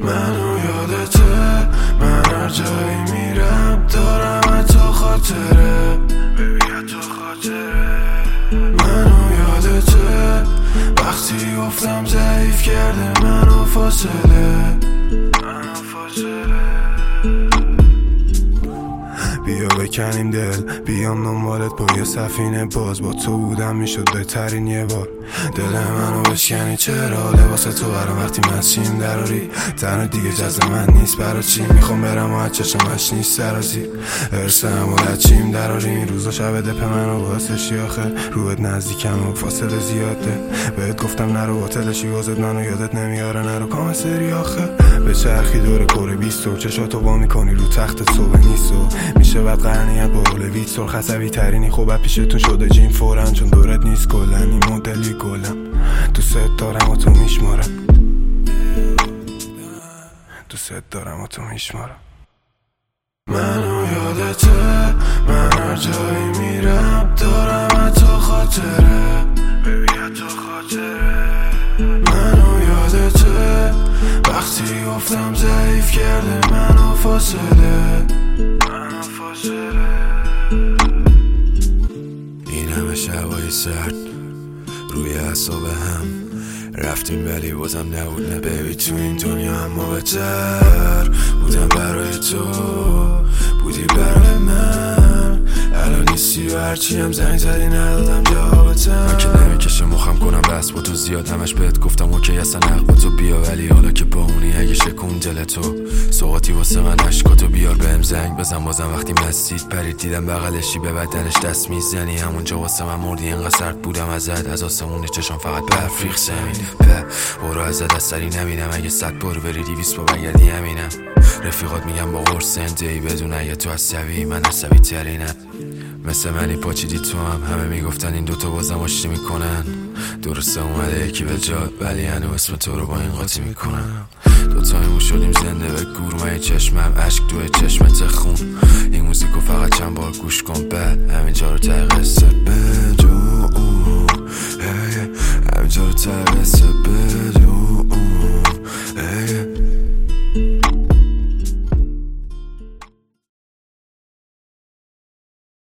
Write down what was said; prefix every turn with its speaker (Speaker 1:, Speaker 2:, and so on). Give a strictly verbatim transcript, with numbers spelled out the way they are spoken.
Speaker 1: منو یادته، من هر جایی میرم دارم تو خاطره، ببین تو خاطره. منو یادته وقتی گفتم ضعیف کرده منو فاصله، منو فاصله. بیا بکنیم دل، بیام دنبالت با یه سفینه باز، با تو بودم میشد بهترین یه بار. دل منو بشکنی چرا، لباس تو برام وقتی مشیم دراری، تنها دیگه جز من نیست برا چی، میخوام برم و چشمش نیست سرازی، ارسم و لچیم دراری. این روزا شب دپ منو واسه آخه روت نزدیکم و فاصله زیاده، بهت گفتم نرو هتلشی واسد منو یادت نمیاره، نرو کام سری آخه به چرخی دور کوره بیست و چشاتو وا میکنی رو تخت صبح نیست و میشه بعد قرنیت با رول ویت سرخ عصبی ترینی خوبت پیشتون شده جیم فورن، چون دورت نیست کلن این مدلی گلم، دوست دارم و تو میشمارم، دوست دارم و تو میشمارم. منو یادته، من هر جایی میرم دارم تو خاطره، ببین تو خاطره. منو یادته وقتی گفتم ضعیف کرده منو فاصله، منو فاصله. این همه شبای سرد روی اعصاب هم رفتیم ولی بازم نبود نه بیبی تو این دنیا، اما بهتر بودم برای تو بودی برای من، الان نیستی و هرچی هم زنگ زدی ندادم جوابتم. من که نمیکشه مخم کنم بس با تو زیاد، همش بهت گفتم اوکی اصلا حق با تو بیا، ولی حالا که با اونی اگه شکون دل تو سوقاتی واسه من عشقاتو بیار بهم زنگ بزن بازم وقتی مسید پرید دیدم بغلشی به بدنش دست میزنی، همونجا واسه من مردی اینقدر سرد بودم ازت، از آسمون چشام فقط برف ریخت زمین. برو ازت از سری نبینم، اگه صد بار بری دیویس با بگردی همینم. رفیقات میگم با قرص انتهی بدون اگه تو عصبی من عصبی ترینم، مثل منی پاچیدی تو هم، همه میگفتن این دوتا بازم آشتی میکنن، درسته اومده یکی به جاد ولی هنو اسم تو رو با این قاطی میکنن. دوتایمون شدیم زنده به گورمه چشمم عشق توی چشمت خون، این موزیکو فقط چند بار گوش کن بعد همینجا رو ته قصه